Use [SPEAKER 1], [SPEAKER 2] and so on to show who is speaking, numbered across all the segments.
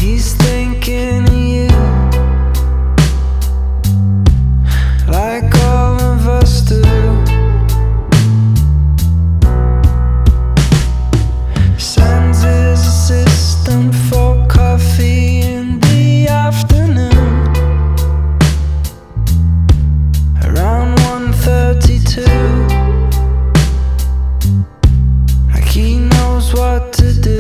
[SPEAKER 1] He's thinking of you, like all of us do. Sends his assistant for coffee in the afternoon, around 1:32. Like he knows what to do.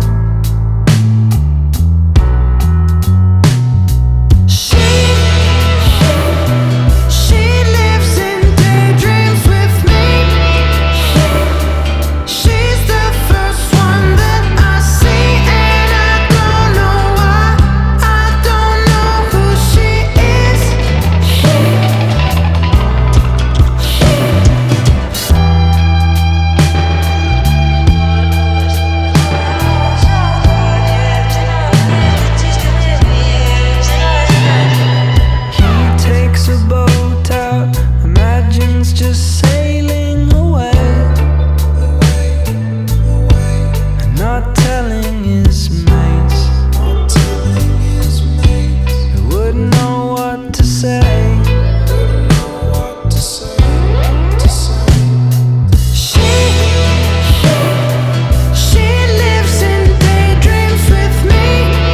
[SPEAKER 1] Just sailing away and not telling his mates. He wouldn't know what to say. She lives in daydreams with me.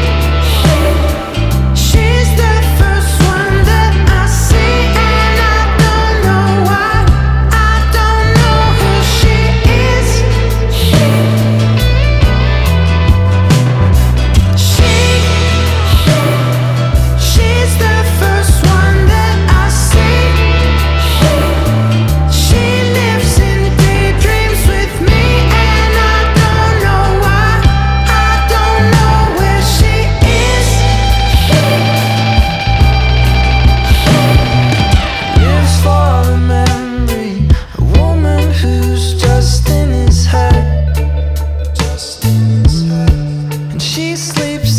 [SPEAKER 1] She's the first one that I see, and I don't know why. I don't know who she is. She's the first one that I see. She lives in daydreams with me, and I don't know why. I don't know where she is. Lives for the memory, a woman who's just in his head. And she sleeps